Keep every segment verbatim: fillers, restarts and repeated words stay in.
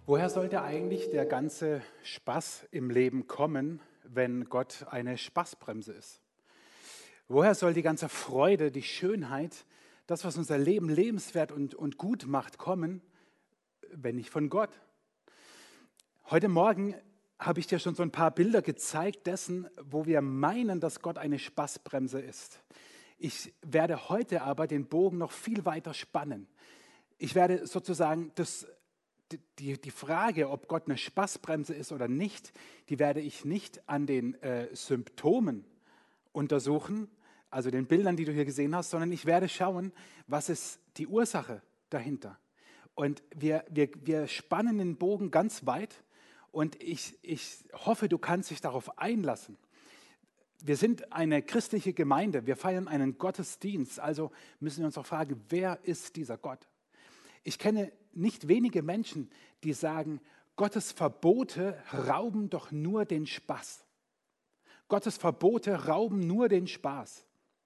Woher sollte eigentlich der ganze Spaß im Leben kommen, wenn Gott eine Spaßbremse ist? Woher soll die ganze Freude, die Schönheit, das, was unser Leben lebenswert und, und gut macht, kommen, wenn nicht von Gott? Heute Morgen habe ich dir schon so ein paar Bilder gezeigt dessen, wo wir meinen, dass Gott eine Spaßbremse ist. Ich werde heute aber den Bogen noch viel weiter spannen. Ich werde sozusagen das Die, die Frage, ob Gott eine Spaßbremse ist oder nicht, die werde ich nicht an den äh, Symptomen untersuchen, also den Bildern, die du hier gesehen hast, sondern ich werde schauen, was ist die Ursache dahinter. Und wir, wir, wir spannen den Bogen ganz weit und ich, ich hoffe, du kannst dich darauf einlassen. Wir sind eine christliche Gemeinde, wir feiern einen Gottesdienst, also müssen wir uns auch fragen, wer ist dieser Gott? Ich kenne nicht wenige Menschen, die sagen, Gottes Verbote rauben doch nur den Spaß. Gottes Verbote rauben nur den Spaß.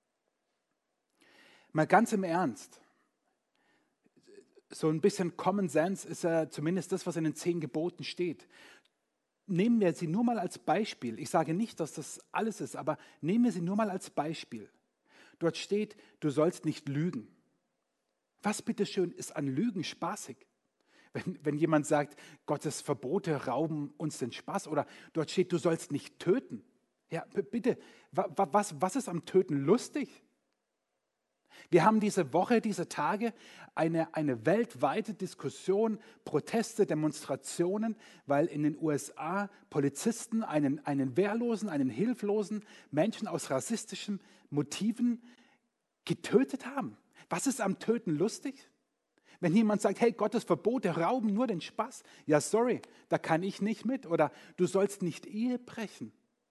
Mal ganz im Ernst, so ein bisschen Common Sense ist ja zumindest das, was in den zehn Geboten steht. Nehmen wir sie nur mal als Beispiel. Ich sage nicht, dass das alles ist, aber nehmen wir sie nur mal als Beispiel. Dort steht, du sollst nicht lügen. Was bitteschön ist an Lügen spaßig? Wenn, wenn jemand sagt, Gottes Verbote rauben uns den Spaß, oder dort steht, du sollst nicht töten. Ja, b- bitte, wa, wa, was, was ist am Töten lustig? Wir haben diese Woche, diese Tage eine, eine weltweite Diskussion, Proteste, Demonstrationen, weil in den U S A Polizisten einen, einen wehrlosen, einen hilflosen Menschen aus rassistischen Motiven getötet haben. Was ist am Töten lustig? Wenn jemand sagt, hey, Gottes Verbote rauben nur den Spaß. Ja, sorry, da kann ich nicht mit. Oder du sollst nicht Ehe brechen.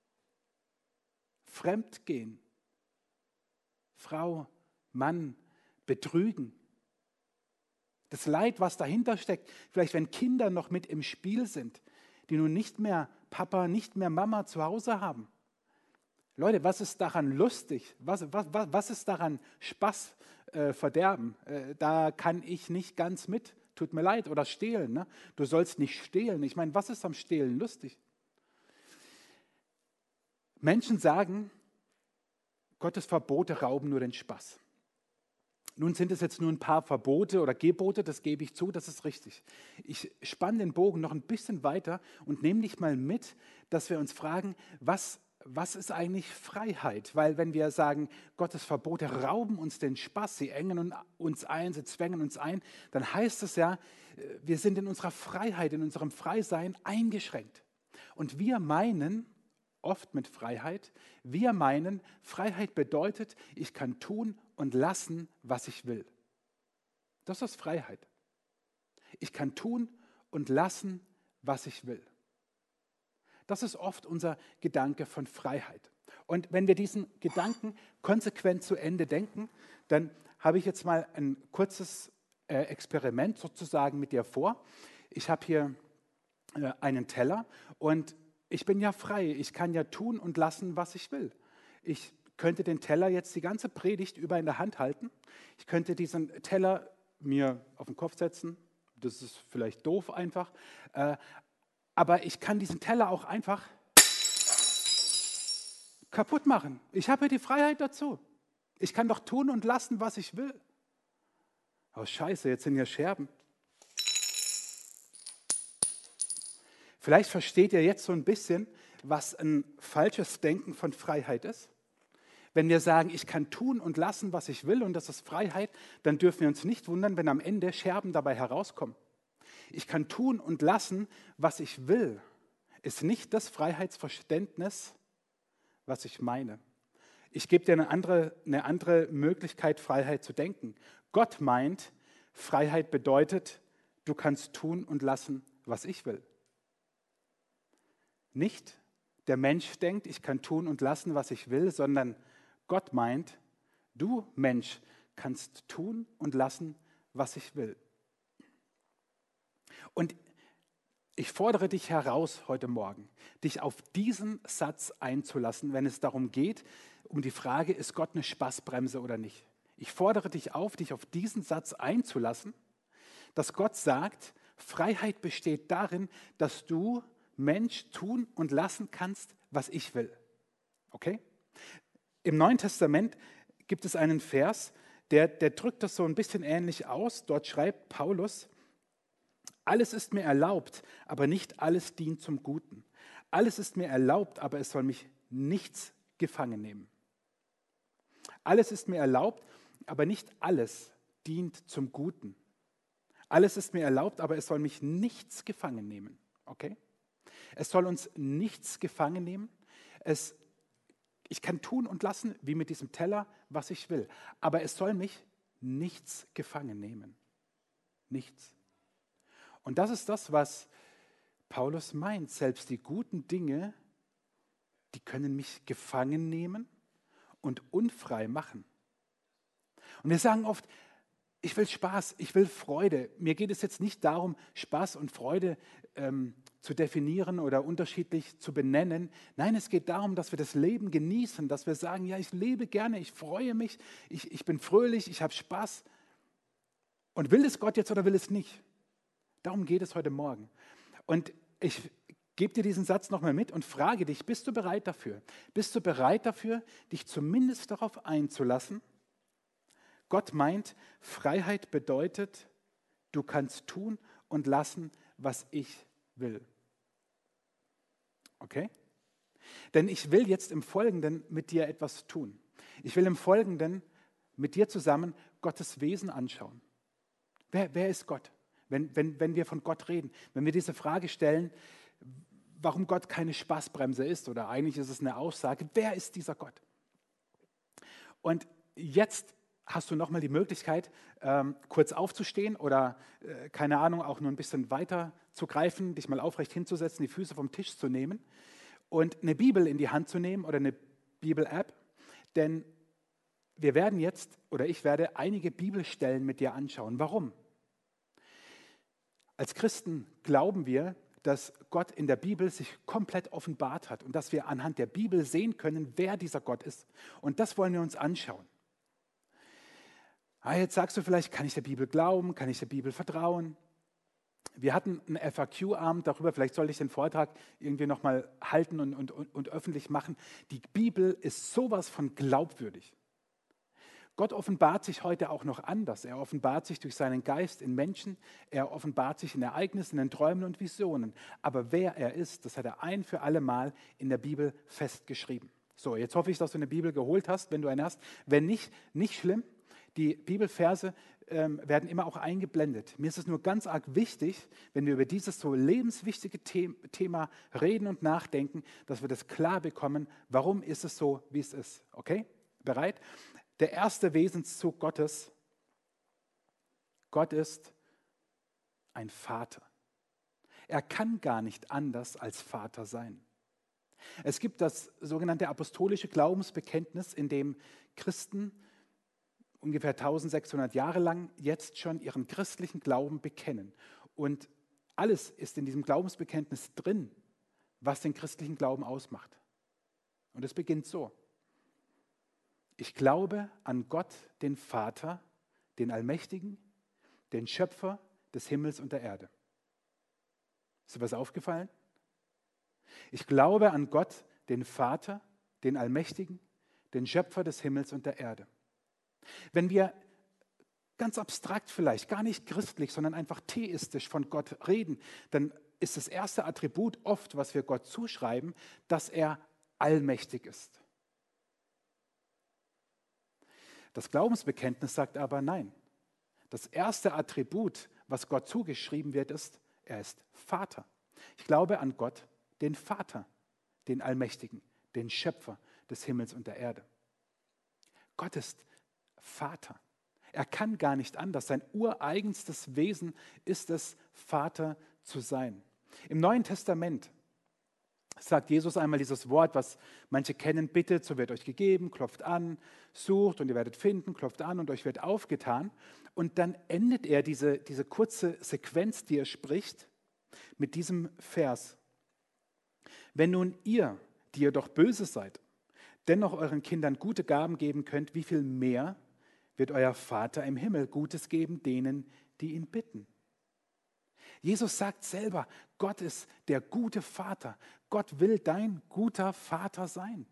Fremdgehen. Frau, Mann, betrügen. Das Leid, was dahinter steckt, vielleicht wenn Kinder noch mit im Spiel sind, die nun nicht mehr Papa, nicht mehr Mama zu Hause haben. Leute, was ist daran lustig? Was, was, was ist daran Spaß, äh, Verderben? Äh, da kann ich nicht ganz mit. Tut mir leid. Oder stehlen. Ne? Du sollst nicht stehlen. Ich meine, was ist am Stehlen lustig? Menschen sagen, Gottes Verbote rauben nur den Spaß. Nun sind es jetzt nur ein paar Verbote oder Gebote, das gebe ich zu, das ist richtig. Ich spanne den Bogen noch ein bisschen weiter und nehme dich mal mit, dass wir uns fragen, was Was ist eigentlich Freiheit? Weil wenn wir sagen, Gottes Verbote rauben uns den Spaß, sie engen uns ein, sie zwängen uns ein, dann heißt es ja, wir sind in unserer Freiheit, in unserem Freisein eingeschränkt. Und wir meinen, oft mit Freiheit, wir meinen, Freiheit bedeutet, ich kann tun und lassen, was ich will. Das ist Freiheit. Ich kann tun und lassen, was ich will. Das ist oft unser Gedanke von Freiheit. Und wenn wir diesen Gedanken konsequent zu Ende denken, dann habe ich jetzt mal ein kurzes äh, Experiment sozusagen mit dir vor. Ich habe hier äh, einen Teller und ich bin ja frei. Ich kann ja tun und lassen, was ich will. Ich könnte den Teller jetzt die ganze Predigt über in der Hand halten. Ich könnte diesen Teller mir auf den Kopf setzen. Das ist vielleicht doof einfach. Äh, Aber ich kann diesen Teller auch einfach kaputt machen. Ich habe die Freiheit dazu. Ich kann doch tun und lassen, was ich will. Oh Scheiße, jetzt sind hier Scherben. Vielleicht versteht ihr jetzt so ein bisschen, was ein falsches Denken von Freiheit ist. Wenn wir sagen, ich kann tun und lassen, was ich will und das ist Freiheit, dann dürfen wir uns nicht wundern, wenn am Ende Scherben dabei herauskommen. Ich kann tun und lassen, was ich will, ist nicht das Freiheitsverständnis, was ich meine. Ich gebe dir eine andere, eine andere Möglichkeit, Freiheit zu denken. Gott meint, Freiheit bedeutet, du kannst tun und lassen, was ich will. Nicht der Mensch denkt, ich kann tun und lassen, was ich will, sondern Gott meint, du Mensch kannst tun und lassen, was ich will. Und ich fordere dich heraus heute Morgen, dich auf diesen Satz einzulassen, wenn es darum geht, um die Frage, ist Gott eine Spaßbremse oder nicht. Ich fordere dich auf, dich auf diesen Satz einzulassen, dass Gott sagt, Freiheit besteht darin, dass du, Mensch, tun und lassen kannst, was ich will. Okay? Im Neuen Testament gibt es einen Vers, der, der drückt das so ein bisschen ähnlich aus. Dort schreibt Paulus: Alles ist mir erlaubt, aber nicht alles dient zum Guten. Alles ist mir erlaubt, aber es soll mich nichts gefangen nehmen. Alles ist mir erlaubt, aber nicht alles dient zum Guten. Alles ist mir erlaubt, aber es soll mich nichts gefangen nehmen. Okay? Es soll uns nichts gefangen nehmen. Es, ich kann tun und lassen, wie mit diesem Teller, was ich will. Aber es soll mich nichts gefangen nehmen. Nichts. Und das ist das, was Paulus meint. Selbst die guten Dinge, die können mich gefangen nehmen und unfrei machen. Und wir sagen oft, ich will Spaß, ich will Freude. Mir geht es jetzt nicht darum, Spaß und Freude ähm, zu definieren oder unterschiedlich zu benennen. Nein, es geht darum, dass wir das Leben genießen, dass wir sagen, ja, ich lebe gerne, ich freue mich, ich, ich bin fröhlich, ich habe Spaß. Und will es Gott jetzt oder will es nicht? Darum geht es heute Morgen. Und ich gebe dir diesen Satz nochmal mit und frage dich, bist du bereit dafür? Bist du bereit dafür, dich zumindest darauf einzulassen? Gott meint, Freiheit bedeutet, du kannst tun und lassen, was ich will. Okay? Denn ich will jetzt im Folgenden mit dir etwas tun. Ich will im Folgenden mit dir zusammen Gottes Wesen anschauen. Wer, wer ist Gott? Wenn, wenn, wenn wir von Gott reden, wenn wir diese Frage stellen, warum Gott keine Spaßbremse ist, oder eigentlich ist es eine Aussage, wer ist dieser Gott? Und jetzt hast du nochmal die Möglichkeit, ähm, kurz aufzustehen oder, äh, keine Ahnung, auch nur ein bisschen weiter zu greifen, dich mal aufrecht hinzusetzen, die Füße vom Tisch zu nehmen und eine Bibel in die Hand zu nehmen oder eine Bibel-App, denn wir werden jetzt, oder ich werde einige Bibelstellen mit dir anschauen. Warum? Als Christen glauben wir, dass Gott in der Bibel sich komplett offenbart hat und dass wir anhand der Bibel sehen können, wer dieser Gott ist. Und das wollen wir uns anschauen. Ah, jetzt sagst du vielleicht, kann ich der Bibel glauben, kann ich der Bibel vertrauen? Wir hatten einen F A Q-Abend darüber, vielleicht sollte ich den Vortrag irgendwie nochmal halten und, und, und, und öffentlich machen. Die Bibel ist sowas von glaubwürdig. Gott offenbart sich heute auch noch anders. Er offenbart sich durch seinen Geist in Menschen, er offenbart sich in Ereignissen, in Träumen und Visionen. Aber wer er ist, das hat er ein für alle Mal in der Bibel festgeschrieben. So, jetzt hoffe ich, dass du eine Bibel geholt hast, wenn du eine hast. Wenn nicht, nicht schlimm. Die Bibelverse ähm, werden immer auch eingeblendet. Mir ist es nur ganz arg wichtig, wenn wir über dieses so lebenswichtige The- Thema reden und nachdenken, dass wir das klar bekommen, warum ist es so, wie es ist. Okay? Bereit? Der erste Wesenszug Gottes, Gott ist ein Vater. Er kann gar nicht anders als Vater sein. Es gibt das sogenannte apostolische Glaubensbekenntnis, in dem Christen ungefähr eintausendsechshundert Jahre lang jetzt schon ihren christlichen Glauben bekennen. Und alles ist in diesem Glaubensbekenntnis drin, was den christlichen Glauben ausmacht. Und es beginnt so. Ich glaube an Gott, den Vater, den Allmächtigen, den Schöpfer des Himmels und der Erde. Ist dir was aufgefallen? Ich glaube an Gott, den Vater, den Allmächtigen, den Schöpfer des Himmels und der Erde. Wenn wir ganz abstrakt vielleicht, gar nicht christlich, sondern einfach theistisch von Gott reden, dann ist das erste Attribut oft, was wir Gott zuschreiben, dass er allmächtig ist. Das Glaubensbekenntnis sagt aber nein. Das erste Attribut, was Gott zugeschrieben wird, ist, er ist Vater. Ich glaube an Gott, den Vater, den Allmächtigen, den Schöpfer des Himmels und der Erde. Gott ist Vater. Er kann gar nicht anders. Sein ureigenstes Wesen ist es, Vater zu sein. Im Neuen Testament sagt Jesus einmal dieses Wort, was manche kennen: Bittet, so wird euch gegeben, klopft an, sucht und ihr werdet finden, klopft an und euch wird aufgetan. Und dann endet er diese, diese kurze Sequenz, die er spricht, mit diesem Vers. Wenn nun ihr, die ihr doch böse seid, dennoch euren Kindern gute Gaben geben könnt, wie viel mehr wird euer Vater im Himmel Gutes geben denen, die ihn bitten? Jesus sagt selber, Gott ist der gute Vater. Gott will dein guter Vater sein.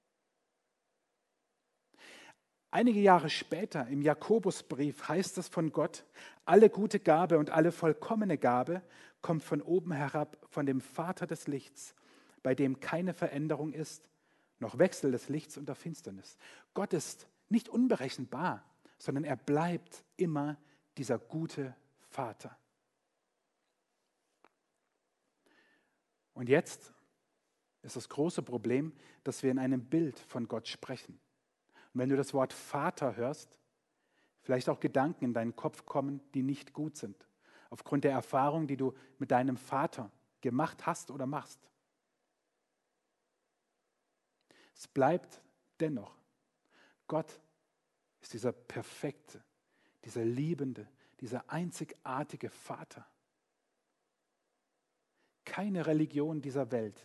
Einige Jahre später im Jakobusbrief heißt es von Gott, alle gute Gabe und alle vollkommene Gabe kommt von oben herab, von dem Vater des Lichts, bei dem keine Veränderung ist, noch Wechsel des Lichts und der Finsternis. Gott ist nicht unberechenbar, sondern er bleibt immer dieser gute Vater. Und jetzt ist das große Problem, dass wir in einem Bild von Gott sprechen. Und wenn du das Wort Vater hörst, vielleicht auch Gedanken in deinen Kopf kommen, die nicht gut sind, aufgrund der Erfahrung, die du mit deinem Vater gemacht hast oder machst. Es bleibt dennoch, Gott ist dieser perfekte, dieser liebende, dieser einzigartige Vater. Keine Religion dieser Welt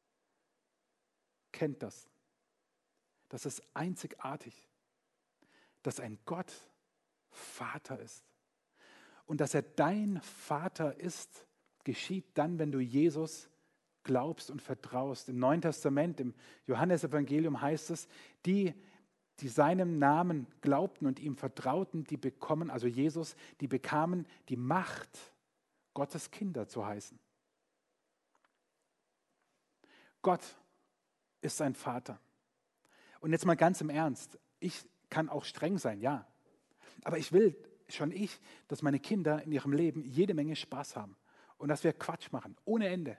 kennt das. Das ist einzigartig, dass ein Gott Vater ist. Und dass er dein Vater ist, geschieht dann, wenn du Jesus glaubst und vertraust. Im Neuen Testament, im Johannesevangelium heißt es, die, die seinem Namen glaubten und ihm vertrauten, die bekommen, also Jesus, die bekamen die Macht, Gottes Kinder zu heißen. Gott ist ein Vater. Und jetzt mal ganz im Ernst, ich kann auch streng sein, ja. Aber ich will schon ich, dass meine Kinder in ihrem Leben jede Menge Spaß haben und dass wir Quatsch machen, ohne Ende.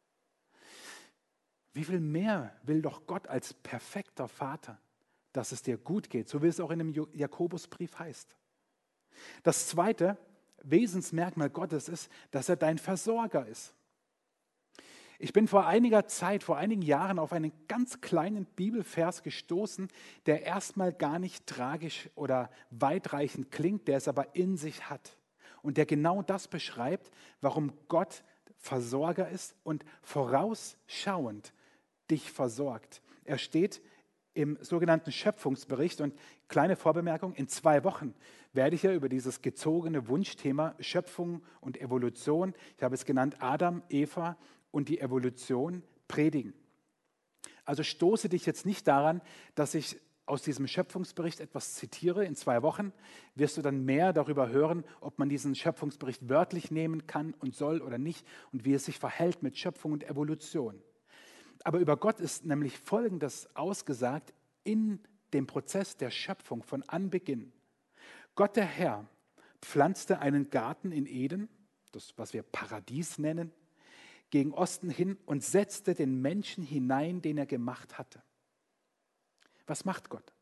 Wie viel mehr will doch Gott als perfekter Vater, dass es dir gut geht, so wie es auch in dem Jakobusbrief heißt. Das zweite Wesensmerkmal Gottes ist, dass er dein Versorger ist. Ich bin vor einiger Zeit, vor einigen Jahren auf einen ganz kleinen Bibelvers gestoßen, der erstmal gar nicht tragisch oder weitreichend klingt, der es aber in sich hat. Und der genau das beschreibt, warum Gott Versorger ist und vorausschauend dich versorgt. Er steht im sogenannten Schöpfungsbericht und kleine Vorbemerkung, in zwei Wochen werde ich ja über dieses gezogene Wunschthema Schöpfung und Evolution, ich habe es genannt Adam, Eva und die Evolution predigen. Also stoße dich jetzt nicht daran, dass ich aus diesem Schöpfungsbericht etwas zitiere. In zwei Wochen wirst du dann mehr darüber hören, ob man diesen Schöpfungsbericht wörtlich nehmen kann und soll oder nicht und wie es sich verhält mit Schöpfung und Evolution. Aber über Gott ist nämlich Folgendes ausgesagt in dem Prozess der Schöpfung von Anbeginn. Gott der Herr pflanzte einen Garten in Eden, das was wir Paradies nennen, gegen Osten hin und setzte den Menschen hinein, den er gemacht hatte. Was macht Gott?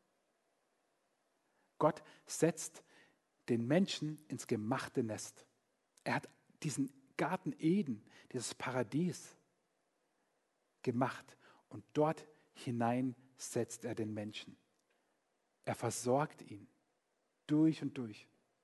Gott setzt den Menschen ins gemachte Nest. Er hat diesen Garten Eden, dieses Paradies gemacht und dort hinein setzt er den Menschen. Er versorgt ihn durch und durch.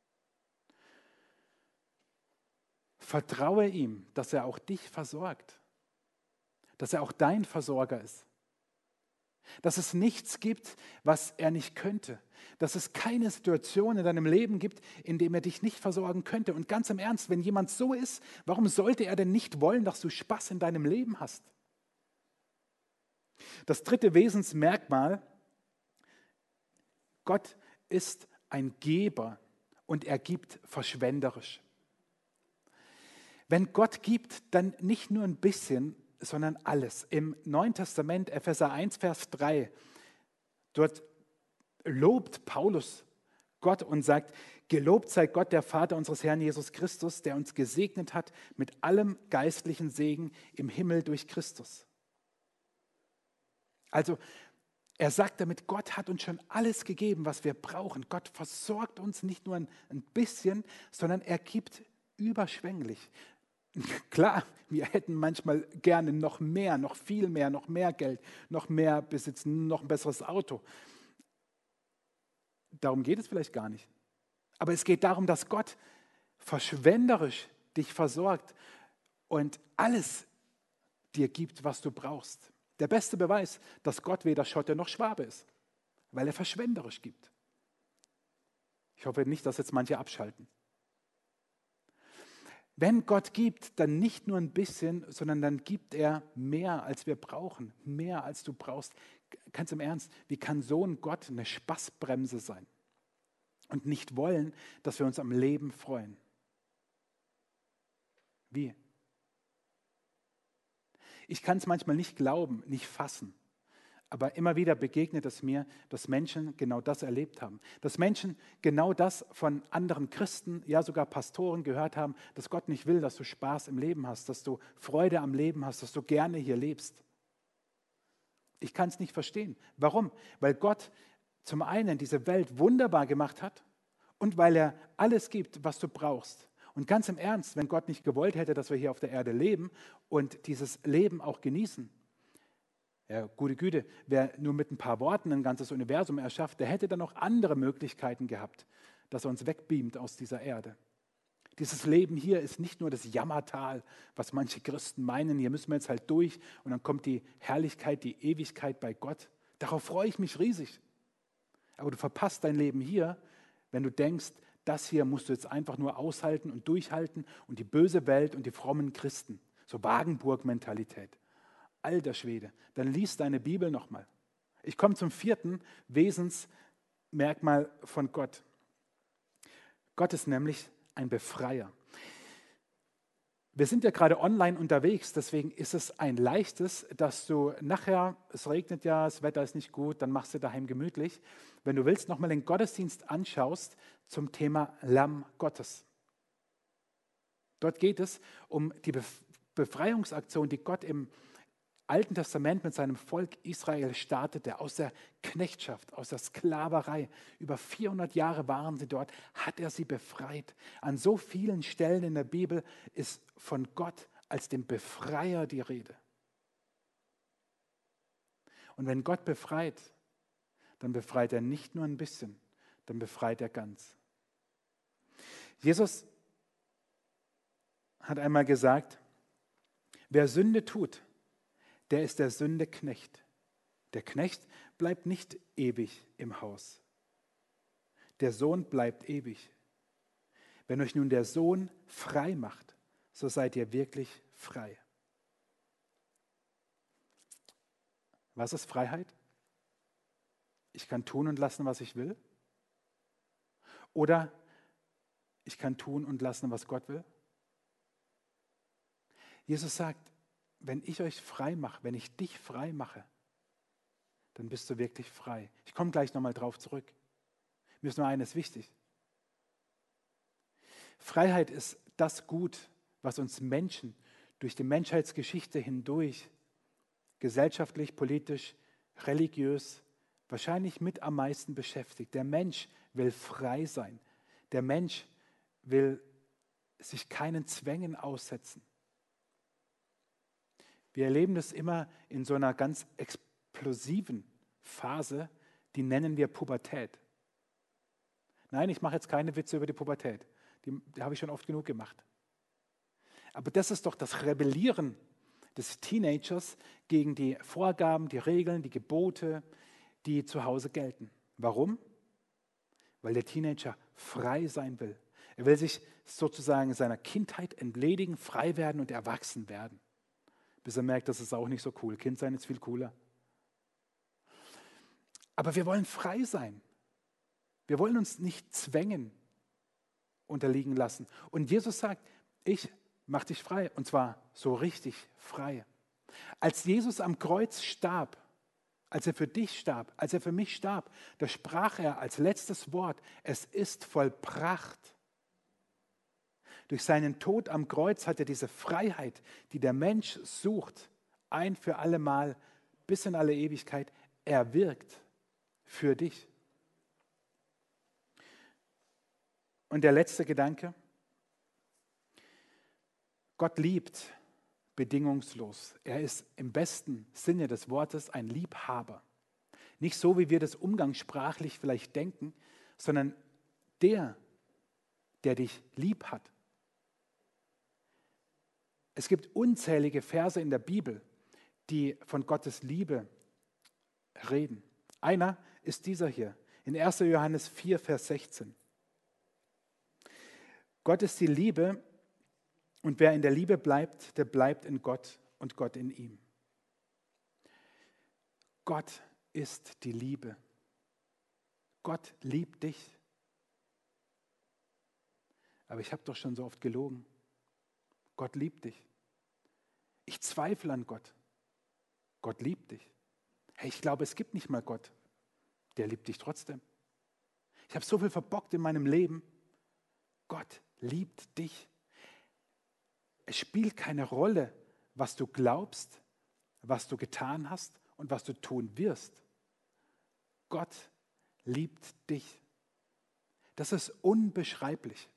Vertraue ihm, dass er auch dich versorgt, dass er auch dein Versorger ist, dass es nichts gibt, was er nicht könnte, dass es keine Situation in deinem Leben gibt, in dem er dich nicht versorgen könnte. Und ganz im Ernst, wenn jemand so ist, warum sollte er denn nicht wollen, dass du Spaß in deinem Leben hast? Das dritte Wesensmerkmal, Gott ist ein Geber und er gibt verschwenderisch. Wenn Gott gibt, dann nicht nur ein bisschen, sondern alles. Im Neuen Testament, Epheser eins, Vers drei, dort lobt Paulus Gott und sagt, gelobt sei Gott, der Vater unseres Herrn Jesus Christus, der uns gesegnet hat mit allem geistlichen Segen im Himmel durch Christus. Also er sagt damit, Gott hat uns schon alles gegeben, was wir brauchen. Gott versorgt uns nicht nur ein, ein bisschen, sondern er gibt überschwänglich. Klar, wir hätten manchmal gerne noch mehr, noch viel mehr, noch mehr Geld, noch mehr besitzen, noch ein besseres Auto. Darum geht es vielleicht gar nicht. Aber es geht darum, dass Gott verschwenderisch dich versorgt und alles dir gibt, was du brauchst. Der beste Beweis, dass Gott weder Schotte noch Schwabe ist, weil er verschwenderisch gibt. Ich hoffe nicht, dass jetzt manche abschalten. Wenn Gott gibt, dann nicht nur ein bisschen, sondern dann gibt er mehr, als wir brauchen, mehr, als du brauchst. Ganz im Ernst, wie kann so ein Gott eine Spaßbremse sein und nicht wollen, dass wir uns am Leben freuen? Wie? Ich kann es manchmal nicht glauben, nicht fassen. Aber immer wieder begegnet es mir, dass Menschen genau das erlebt haben. Dass Menschen genau das von anderen Christen, ja sogar Pastoren gehört haben, dass Gott nicht will, dass du Spaß im Leben hast, dass du Freude am Leben hast, dass du gerne hier lebst. Ich kann es nicht verstehen. Warum? Weil Gott zum einen diese Welt wunderbar gemacht hat und weil er alles gibt, was du brauchst. Und ganz im Ernst, wenn Gott nicht gewollt hätte, dass wir hier auf der Erde leben und dieses Leben auch genießen, ja, gute Güte, wer nur mit ein paar Worten ein ganzes Universum erschafft, der hätte dann noch andere Möglichkeiten gehabt, dass er uns wegbeamt aus dieser Erde. Dieses Leben hier ist nicht nur das Jammertal, was manche Christen meinen, hier müssen wir jetzt halt durch und dann kommt die Herrlichkeit, die Ewigkeit bei Gott. Darauf freue ich mich riesig. Aber du verpasst dein Leben hier, wenn du denkst, das hier musst du jetzt einfach nur aushalten und durchhalten und die böse Welt und die frommen Christen. So Wagenburg-Mentalität. Alter Schwede, dann lies deine Bibel nochmal. Ich komme zum vierten Wesensmerkmal von Gott. Gott ist nämlich ein Befreier. Wir sind ja gerade online unterwegs, deswegen ist es ein leichtes, dass du nachher, es regnet ja, das Wetter ist nicht gut, dann machst du daheim gemütlich. Wenn du willst, nochmal den Gottesdienst anschaust zum Thema Lamm Gottes. Dort geht es um die Befreiungsaktion, die Gott im Alten Testament mit seinem Volk Israel startete, aus der Knechtschaft, aus der Sklaverei. Über vierhundert Jahre waren sie dort, hat er sie befreit. An so vielen Stellen in der Bibel ist von Gott als dem Befreier die Rede. Und wenn Gott befreit, dann befreit er nicht nur ein bisschen, dann befreit er ganz. Jesus hat einmal gesagt, wer Sünde tut, der ist der Sünde Knecht. Der Knecht bleibt nicht ewig im Haus. Der Sohn bleibt ewig. Wenn euch nun der Sohn frei macht, so seid ihr wirklich frei. Was ist Freiheit? Ich kann tun und lassen, was ich will? Oder ich kann tun und lassen, was Gott will? Jesus sagt, wenn ich euch frei mache, wenn ich dich frei mache, dann bist du wirklich frei. Ich komme gleich nochmal drauf zurück. Mir ist nur eines wichtig. Freiheit ist das Gut, was uns Menschen durch die Menschheitsgeschichte hindurch, gesellschaftlich, politisch, religiös, wahrscheinlich mit am meisten beschäftigt. Der Mensch will frei sein. Der Mensch will sich keinen Zwängen aussetzen. Wir erleben das immer in so einer ganz explosiven Phase, die nennen wir Pubertät. Nein, ich mache jetzt keine Witze über die Pubertät. Die, die habe ich schon oft genug gemacht. Aber das ist doch das Rebellieren des Teenagers gegen die Vorgaben, die Regeln, die Gebote, die zu Hause gelten. Warum? Weil der Teenager frei sein will. Er will sich sozusagen seiner Kindheit entledigen, frei werden und erwachsen werden. Bis er merkt, das ist auch nicht so cool. Kind sein ist viel cooler. Aber wir wollen frei sein. Wir wollen uns nicht Zwängen unterliegen lassen. Und Jesus sagt, ich mache dich frei. Und zwar so richtig frei. Als Jesus am Kreuz starb, als er für dich starb, als er für mich starb, da sprach er als letztes Wort, es ist vollbracht. Durch seinen Tod am Kreuz hat er diese Freiheit, die der Mensch sucht, ein für alle Mal bis in alle Ewigkeit erwirkt für dich. Und der letzte Gedanke, Gott liebt bedingungslos. Er ist im besten Sinne des Wortes ein Liebhaber. Nicht so, wie wir das umgangssprachlich vielleicht denken, sondern der, der dich lieb hat. Es gibt unzählige Verse in der Bibel, die von Gottes Liebe reden. Einer ist dieser hier, in erster Johannes vier, Vers sechzehn. Gott ist die Liebe Und wer in der Liebe bleibt, der bleibt in Gott und Gott in ihm. Gott ist die Liebe. Gott liebt dich. Aber ich habe doch schon so oft gelogen. Gott liebt dich. Ich zweifle an Gott. Gott liebt dich. Hey, ich glaube, es gibt nicht mal Gott. Der liebt dich trotzdem. Ich habe so viel verbockt in meinem Leben. Gott liebt dich. Es spielt keine Rolle, was du glaubst, was du getan hast und was du tun wirst. Gott liebt dich. Das ist unbeschreiblich.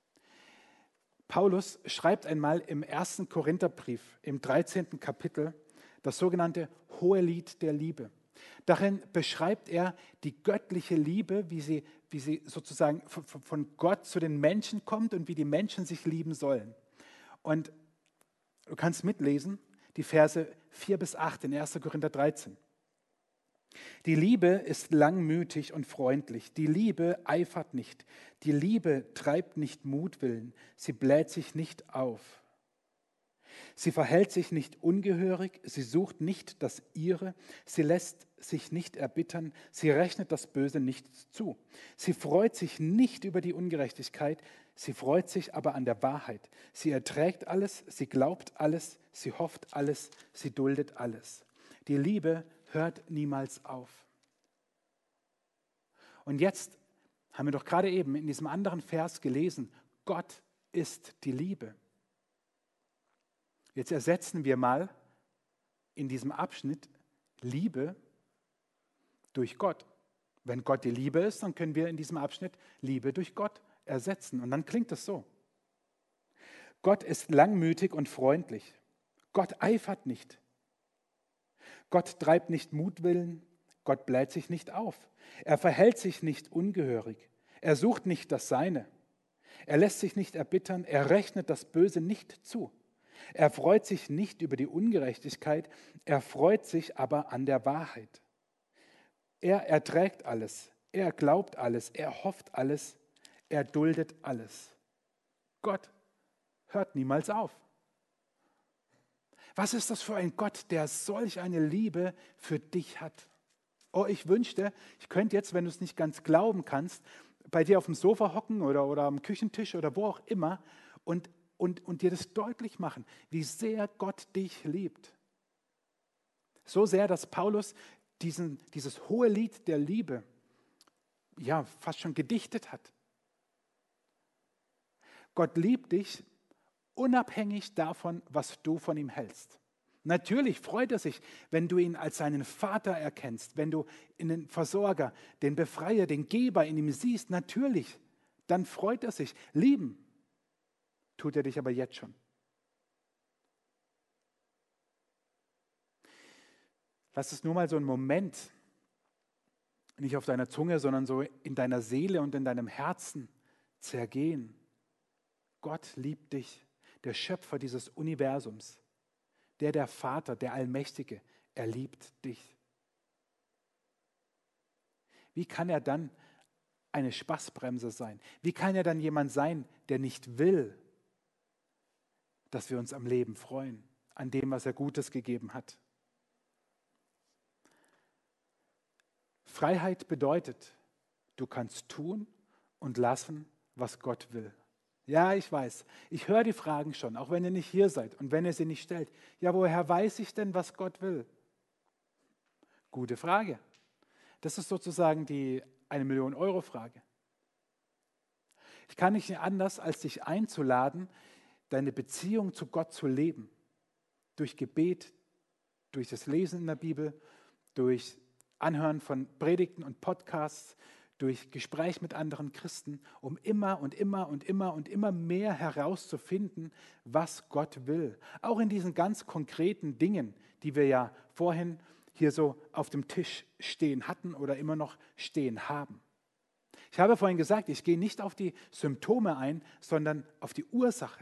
Paulus schreibt einmal im ersten Korintherbrief, im dreizehnten Kapitel, das sogenannte Hohelied der Liebe. Darin beschreibt er die göttliche Liebe, wie sie, wie sie sozusagen von Gott zu den Menschen kommt und wie die Menschen sich lieben sollen. Und du kannst mitlesen, die Verse vier bis acht in ersten Korinther dreizehn. Die Liebe ist langmütig und freundlich. Die Liebe eifert nicht. Die Liebe treibt nicht Mutwillen. Sie bläht sich nicht auf. Sie verhält sich nicht ungehörig. Sie sucht nicht das Ihre. Sie lässt sich nicht erbittern. Sie rechnet das Böse nicht zu. Sie freut sich nicht über die Ungerechtigkeit. Sie freut sich aber an der Wahrheit. Sie erträgt alles. Sie glaubt alles. Sie hofft alles. Sie duldet alles. Die Liebe hört niemals auf. Und jetzt haben wir doch gerade eben in diesem anderen Vers gelesen, Gott ist die Liebe. Jetzt ersetzen wir mal in diesem Abschnitt Liebe durch Gott. Wenn Gott die Liebe ist, dann können wir in diesem Abschnitt Liebe durch Gott ersetzen. Und dann klingt es so. Gott ist langmütig und freundlich. Gott eifert nicht. Gott treibt nicht Mutwillen, Gott bläht sich nicht auf. Er verhält sich nicht ungehörig. Er sucht nicht das Seine. Er lässt sich nicht erbittern, er rechnet das Böse nicht zu. Er freut sich nicht über die Ungerechtigkeit, er freut sich aber an der Wahrheit. Er erträgt alles, er glaubt alles, er hofft alles, er duldet alles. Gott hört niemals auf. Was ist das für ein Gott, der solch eine Liebe für dich hat? Oh, ich wünschte, ich könnte jetzt, wenn du es nicht ganz glauben kannst, bei dir auf dem Sofa hocken oder, oder am Küchentisch oder wo auch immer und, und, und dir das deutlich machen, wie sehr Gott dich liebt. So sehr, dass Paulus diesen, dieses hohe Lied der Liebe ja fast schon gedichtet hat. Gott liebt dich unabhängig davon, was du von ihm hältst. Natürlich freut er sich, wenn du ihn als seinen Vater erkennst, wenn du den Versorger, den Befreier, den Geber in ihm siehst. Natürlich, dann freut er sich. Lieben tut er dich aber jetzt schon. Lass es nur mal so einen Moment, nicht auf deiner Zunge, sondern so in deiner Seele und in deinem Herzen zergehen. Gott liebt dich. Der Schöpfer dieses Universums, der der Vater, der Allmächtige, er liebt dich. Wie kann er dann eine Spaßbremse sein? Wie kann er dann jemand sein, der nicht will, dass wir uns am Leben freuen, an dem, was er Gutes gegeben hat? Freiheit bedeutet, du kannst tun und lassen, was Gott will. Ja, ich weiß. Ich höre die Fragen schon, auch wenn ihr nicht hier seid und wenn ihr sie nicht stellt. Ja, woher weiß ich denn, was Gott will? Gute Frage. Das ist sozusagen die eine Million Euro Frage. Ich kann nicht anders, als dich einzuladen, deine Beziehung zu Gott zu leben. Durch Gebet, durch das Lesen in der Bibel, durch Anhören von Predigten und Podcasts, durch Gespräch mit anderen Christen, um immer und immer und immer und immer mehr herauszufinden, was Gott will. Auch in diesen ganz konkreten Dingen, die wir ja vorhin hier so auf dem Tisch stehen hatten oder immer noch stehen haben. Ich habe vorhin gesagt, ich gehe nicht auf die Symptome ein, sondern auf die Ursache.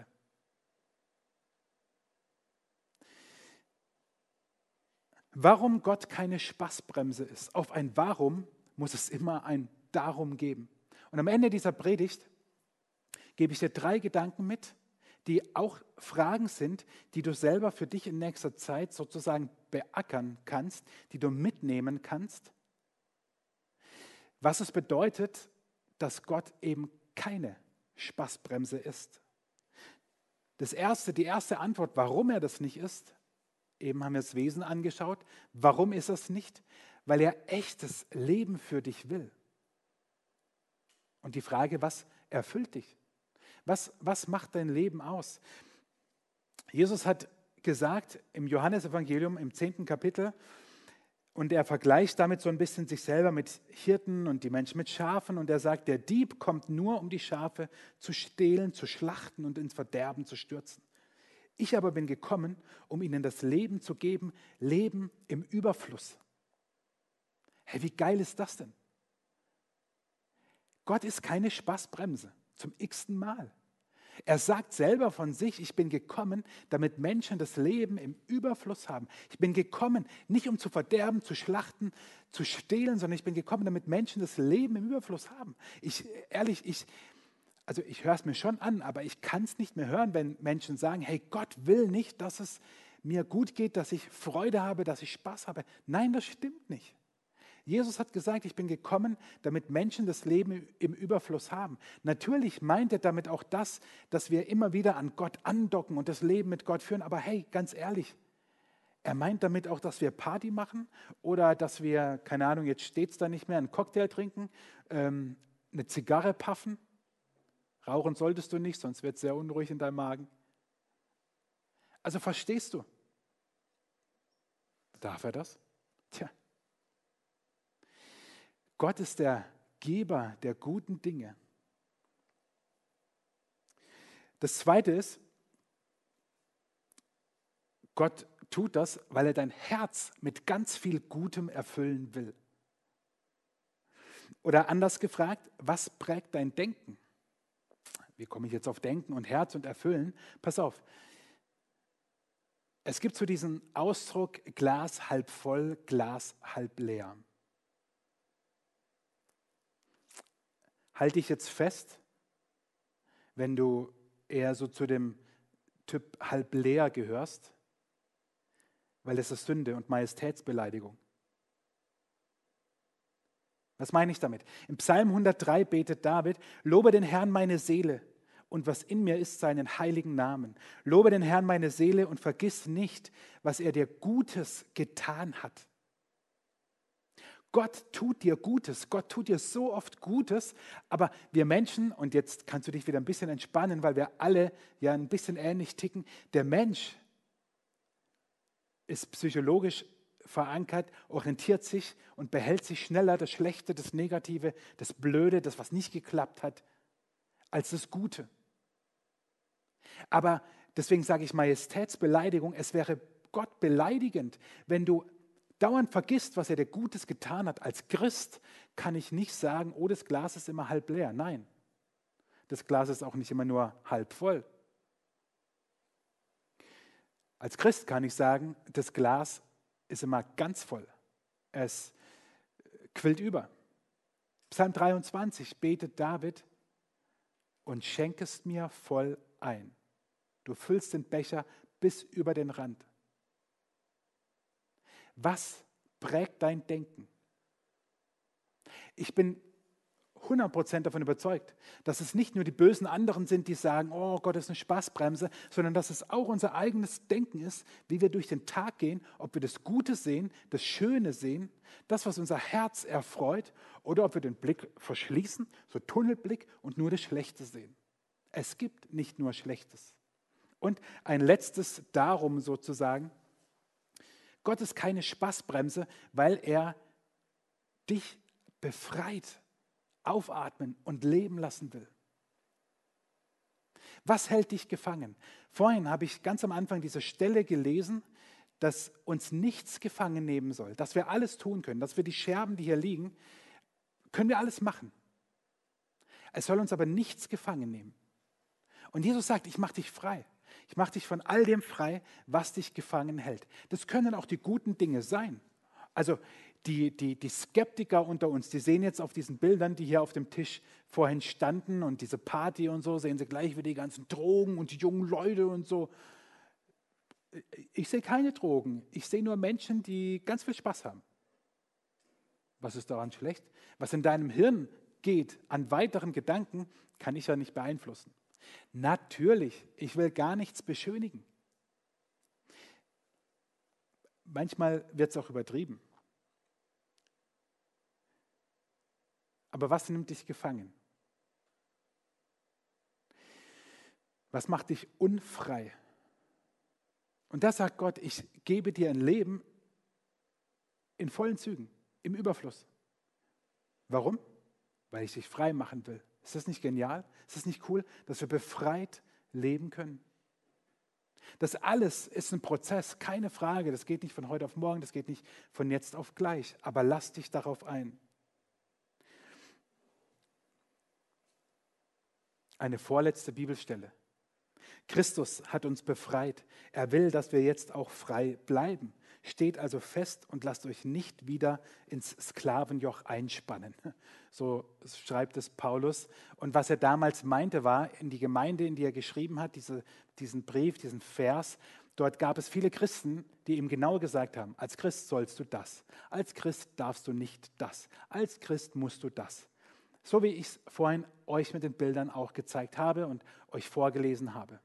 Warum Gott keine Spaßbremse ist. Auf ein Warum muss es immer ein Darum geben. Und am Ende dieser Predigt gebe ich dir drei Gedanken mit, die auch Fragen sind, die du selber für dich in nächster Zeit sozusagen beackern kannst, die du mitnehmen kannst. Was es bedeutet, dass Gott eben keine Spaßbremse ist. Das erste, die erste Antwort, warum er das nicht ist, eben haben wir das Wesen angeschaut. Warum ist es nicht? Weil er echtes Leben für dich will. Und die Frage, was erfüllt dich? Was, was macht dein Leben aus? Jesus hat gesagt im Johannesevangelium im zehnten Kapitel, und er vergleicht damit so ein bisschen sich selber mit Hirten und die Menschen mit Schafen. Und er sagt, der Dieb kommt nur, um die Schafe zu stehlen, zu schlachten und ins Verderben zu stürzen. Ich aber bin gekommen, um ihnen das Leben zu geben, Leben im Überfluss. Hey, wie geil ist das denn? Gott ist keine Spaßbremse, zum x-ten Mal. Er sagt selber von sich, ich bin gekommen, damit Menschen das Leben im Überfluss haben. Ich bin gekommen, nicht um zu verderben, zu schlachten, zu stehlen, sondern ich bin gekommen, damit Menschen das Leben im Überfluss haben. Ich, ehrlich, ich, also ich höre es mir schon an, aber ich kann es nicht mehr hören, wenn Menschen sagen, hey, Gott will nicht, dass es mir gut geht, dass ich Freude habe, dass ich Spaß habe. Nein, das stimmt nicht. Jesus hat gesagt, ich bin gekommen, damit Menschen das Leben im Überfluss haben. Natürlich meint er damit auch das, dass wir immer wieder an Gott andocken und das Leben mit Gott führen. Aber hey, ganz ehrlich, er meint damit auch, dass wir Party machen oder dass wir, keine Ahnung, jetzt steht es da nicht mehr, einen Cocktail trinken, ähm, eine Zigarre puffen. Rauchen solltest du nicht, sonst wird es sehr unruhig in deinem Magen. Also verstehst du? Darf er das? Tja. Gott ist der Geber der guten Dinge. Das Zweite ist, Gott tut das, weil er dein Herz mit ganz viel Gutem erfüllen will. Oder anders gefragt, was prägt dein Denken? Wie komme ich jetzt auf Denken und Herz und Erfüllen? Pass auf, es gibt so diesen Ausdruck, Glas halb voll, Glas halb leer. Halte ich jetzt fest, wenn du eher so zu dem Typ halb leer gehörst, weil es ist Sünde und Majestätsbeleidigung. Was meine ich damit? Im Psalm hundertdrei betet David, lobe den Herrn meine Seele und was in mir ist, seinen heiligen Namen. Lobe den Herrn meine Seele und vergiss nicht, was er dir Gutes getan hat. Gott tut dir Gutes, Gott tut dir so oft Gutes, aber wir Menschen, und jetzt kannst du dich wieder ein bisschen entspannen, weil wir alle ja ein bisschen ähnlich ticken, der Mensch ist psychologisch verankert, orientiert sich und behält sich schneller das Schlechte, das Negative, das Blöde, das, was nicht geklappt hat, als das Gute. Aber deswegen sage ich Majestätsbeleidigung, es wäre Gott beleidigend, wenn du dauernd vergisst, was er dir Gutes getan hat. Als Christ kann ich nicht sagen, oh, das Glas ist immer halb leer. Nein, das Glas ist auch nicht immer nur halb voll. Als Christ kann ich sagen, das Glas ist immer ganz voll. Es quillt über. Psalm dreiundzwanzig betet David, und schenkest mir voll ein. Du füllst den Becher bis über den Rand. Was prägt dein Denken? Ich bin hundert Prozent davon überzeugt, dass es nicht nur die bösen anderen sind, die sagen, oh Gott, das ist eine Spaßbremse, sondern dass es auch unser eigenes Denken ist, wie wir durch den Tag gehen, ob wir das Gute sehen, das Schöne sehen, das, was unser Herz erfreut, oder ob wir den Blick verschließen, so Tunnelblick, und nur das Schlechte sehen. Es gibt nicht nur Schlechtes. Und ein letztes darum sozusagen, Gott ist keine Spaßbremse, weil er dich befreit, aufatmen und leben lassen will. Was hält dich gefangen? Vorhin habe ich ganz am Anfang diese Stelle gelesen, dass uns nichts gefangen nehmen soll, dass wir alles tun können, dass wir die Scherben, die hier liegen, können wir alles machen. Es soll uns aber nichts gefangen nehmen. Und Jesus sagt, ich mache dich frei. Ich mache dich von all dem frei, was dich gefangen hält. Das können auch die guten Dinge sein. Also Die, die, die Skeptiker unter uns, die sehen jetzt auf diesen Bildern, die hier auf dem Tisch vorhin standen und diese Party und so, sehen sie gleich wieder die ganzen Drogen und die jungen Leute und so. Ich sehe keine Drogen, ich sehe nur Menschen, die ganz viel Spaß haben. Was ist daran schlecht? Was in deinem Hirn geht an weiteren Gedanken, kann ich ja nicht beeinflussen. Natürlich, ich will gar nichts beschönigen. Manchmal wird es auch übertrieben. Aber was nimmt dich gefangen? Was macht dich unfrei? Und da sagt Gott, ich gebe dir ein Leben in vollen Zügen, im Überfluss. Warum? Weil ich dich frei machen will. Ist das nicht genial? Ist das nicht cool, dass wir befreit leben können? Das alles ist ein Prozess, keine Frage. Das geht nicht von heute auf morgen, das geht nicht von jetzt auf gleich. Aber lass dich darauf ein. Eine vorletzte Bibelstelle. Christus hat uns befreit. Er will, dass wir jetzt auch frei bleiben. Steht also fest und lasst euch nicht wieder ins Sklavenjoch einspannen. So schreibt es Paulus. Und was er damals meinte, war, in die Gemeinde, in die er geschrieben hat, diese, diesen Brief, diesen Vers, dort gab es viele Christen, die ihm genau gesagt haben, als Christ sollst du das, als Christ darfst du nicht das, als Christ musst du das. So wie ich es vorhin euch mit den Bildern auch gezeigt habe und euch vorgelesen habe.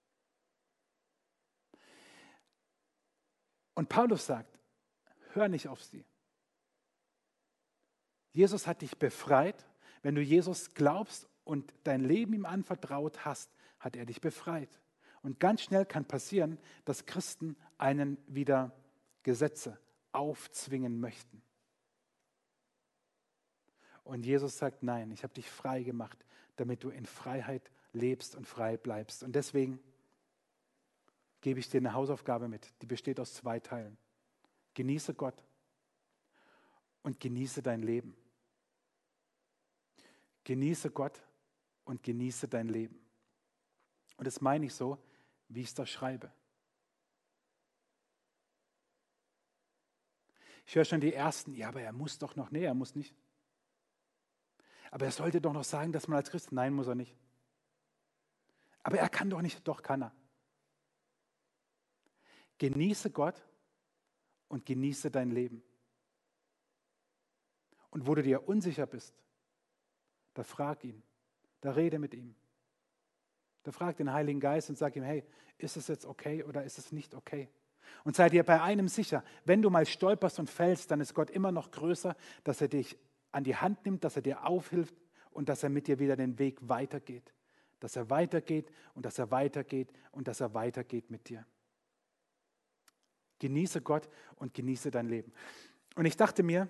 Und Paulus sagt, hör nicht auf sie. Jesus hat dich befreit. Wenn du Jesus glaubst und dein Leben ihm anvertraut hast, hat er dich befreit. Und ganz schnell kann passieren, dass Christen einen wieder Gesetze aufzwingen möchten. Und Jesus sagt, nein, ich habe dich frei gemacht, damit du in Freiheit lebst und frei bleibst. Und deswegen gebe ich dir eine Hausaufgabe mit, die besteht aus zwei Teilen. Genieße Gott und genieße dein Leben. Genieße Gott und genieße dein Leben. Und das meine ich so, wie ich es da schreibe. Ich höre schon die Ersten, ja, aber er muss doch noch, nee, er muss nicht. Aber er sollte doch noch sagen, dass man als Christ, nein, muss er nicht. Aber er kann doch nicht, doch kann er. Genieße Gott und genieße dein Leben. Und wo du dir unsicher bist, da frag ihn, da rede mit ihm. Da frag den Heiligen Geist und sag ihm, hey, ist es jetzt okay oder ist es nicht okay? Und sei dir bei einem sicher, wenn du mal stolperst und fällst, dann ist Gott immer noch größer, dass er dich an die Hand nimmt, dass er dir aufhilft und dass er mit dir wieder den Weg weitergeht. Dass er weitergeht und dass er weitergeht und dass er weitergeht mit dir. Genieße Gott und genieße dein Leben. Und ich dachte mir,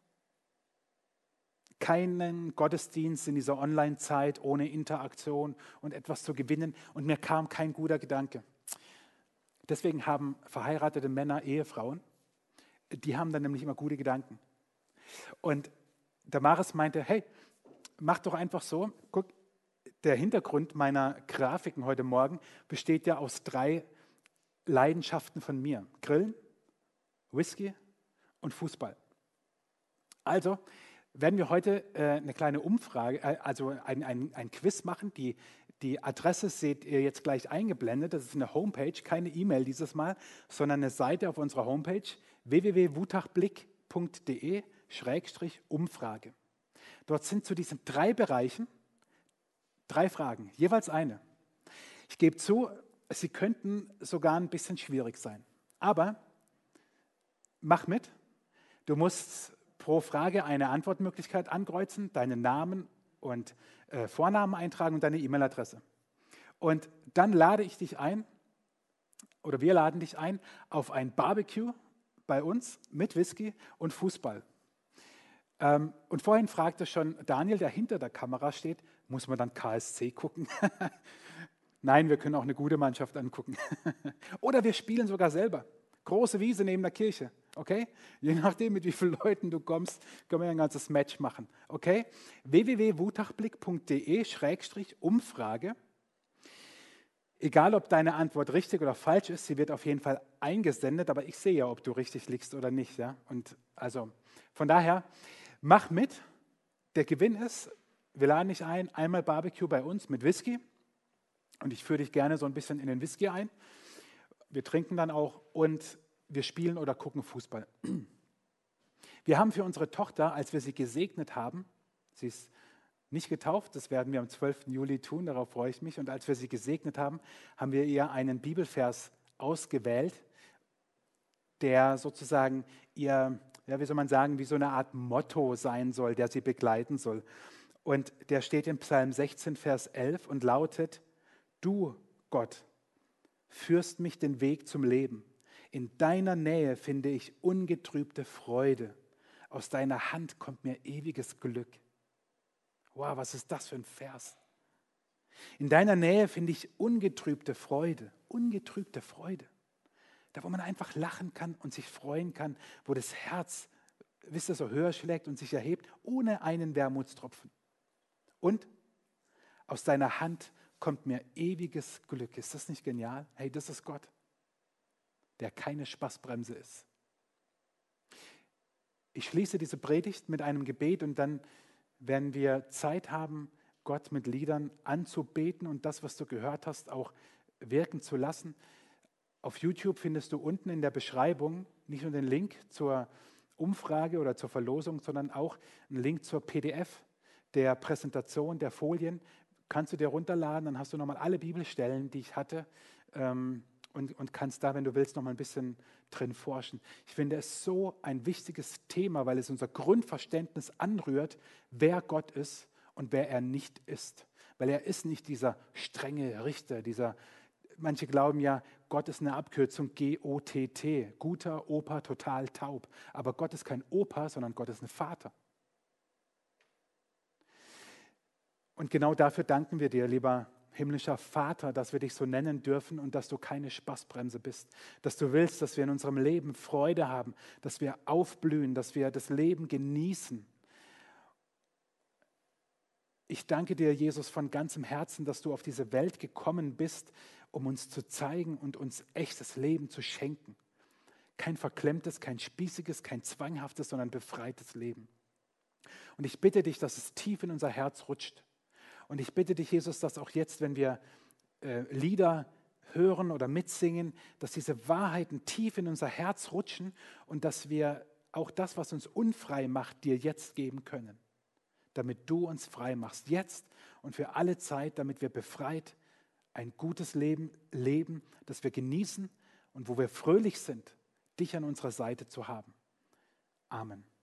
keinen Gottesdienst in dieser Online-Zeit ohne Interaktion und etwas zu gewinnen. Und mir kam kein guter Gedanke. Deswegen haben verheiratete Männer, Ehefrauen, die haben dann nämlich immer gute Gedanken. Und Damaris meinte, hey, mach doch einfach so, guck, der Hintergrund meiner Grafiken heute Morgen besteht ja aus drei Leidenschaften von mir. Grillen, Whisky und Fußball. Also werden wir heute äh, eine kleine Umfrage, äh, also ein, ein, ein Quiz machen. Die, die Adresse seht ihr jetzt gleich eingeblendet. Das ist eine Homepage, keine E-Mail dieses Mal, sondern eine Seite auf unserer Homepage w w w punkt wutachblick punkt d e Schrägstrich Umfrage. Dort sind zu diesen drei Bereichen drei Fragen, jeweils eine. Ich gebe zu, sie könnten sogar ein bisschen schwierig sein. Aber mach mit. Du musst pro Frage eine Antwortmöglichkeit ankreuzen, deinen Namen und äh, Vornamen eintragen und deine E-Mail-Adresse. Und dann lade ich dich ein, oder wir laden dich ein, auf ein Barbecue bei uns mit Whisky und Fußball. Ähm, und vorhin fragte schon Daniel, der hinter der Kamera steht, muss man dann K S C gucken? Nein, wir können auch eine gute Mannschaft angucken. Oder wir spielen sogar selber. Große Wiese neben der Kirche, okay? Je nachdem, mit wie vielen Leuten du kommst, können wir ein ganzes Match machen, okay? w w w punkt wutachblick punkt d e Schrägstrich Umfrage. Egal, ob deine Antwort richtig oder falsch ist, sie wird auf jeden Fall eingesendet, aber ich sehe ja, ob du richtig liegst oder nicht. Ja? Und also von daher, mach mit. Der Gewinn ist, wir laden dich ein, einmal Barbecue bei uns mit Whisky. Und ich führe dich gerne so ein bisschen in den Whisky ein. Wir trinken dann auch und wir spielen oder gucken Fußball. Wir haben für unsere Tochter, als wir sie gesegnet haben, sie ist nicht getauft, das werden wir am zwölften Juli tun, darauf freue ich mich. Und als wir sie gesegnet haben, haben wir ihr einen Bibelvers ausgewählt, der sozusagen ihr, ja, wie soll man sagen, wie so eine Art Motto sein soll, der sie begleiten soll. Und der steht in Psalm sechzehn, Vers elf und lautet: Du, Gott, führst mich den Weg zum Leben. In deiner Nähe finde ich ungetrübte Freude. Aus deiner Hand kommt mir ewiges Glück. Wow, was ist das für ein Vers? In deiner Nähe finde ich ungetrübte Freude. Ungetrübte Freude. Da, wo man einfach lachen kann und sich freuen kann, wo das Herz, wisst ihr, so höher schlägt und sich erhebt, ohne einen Wermutstropfen. Und aus deiner Hand kommt mir ewiges Glück. Ist das nicht genial? Hey, das ist Gott, der keine Spaßbremse ist. Ich schließe diese Predigt mit einem Gebet und dann werden wir Zeit haben, Gott mit Liedern anzubeten und das, was du gehört hast, auch wirken zu lassen. Auf YouTube findest du unten in der Beschreibung nicht nur den Link zur Umfrage oder zur Verlosung, sondern auch einen Link zur P D F der Präsentation der Folien. Kannst du dir runterladen, dann hast du nochmal alle Bibelstellen, die ich hatte, ähm, und, und kannst da, wenn du willst, nochmal ein bisschen drin forschen. Ich finde es so ein wichtiges Thema, weil es unser Grundverständnis anrührt, wer Gott ist und wer er nicht ist. Weil er ist nicht dieser strenge Richter, dieser, manche glauben ja, Gott ist eine Abkürzung, G O T T, guter Opa, total taub. Aber Gott ist kein Opa, sondern Gott ist ein Vater. Und genau dafür danken wir dir, lieber himmlischer Vater, dass wir dich so nennen dürfen und dass du keine Spaßbremse bist. Dass du willst, dass wir in unserem Leben Freude haben, dass wir aufblühen, dass wir das Leben genießen. Ich danke dir, Jesus, von ganzem Herzen, dass du auf diese Welt gekommen bist, um uns zu zeigen und uns echtes Leben zu schenken. Kein verklemmtes, kein spießiges, kein zwanghaftes, sondern befreites Leben. Und ich bitte dich, dass es tief in unser Herz rutscht. Und ich bitte dich, Jesus, dass auch jetzt, wenn wir äh, Lieder hören oder mitsingen, dass diese Wahrheiten tief in unser Herz rutschen und dass wir auch das, was uns unfrei macht, dir jetzt geben können. Damit du uns frei machst, jetzt und für alle Zeit, damit wir befreit ein gutes Leben leben, das wir genießen und wo wir fröhlich sind, dich an unserer Seite zu haben. Amen.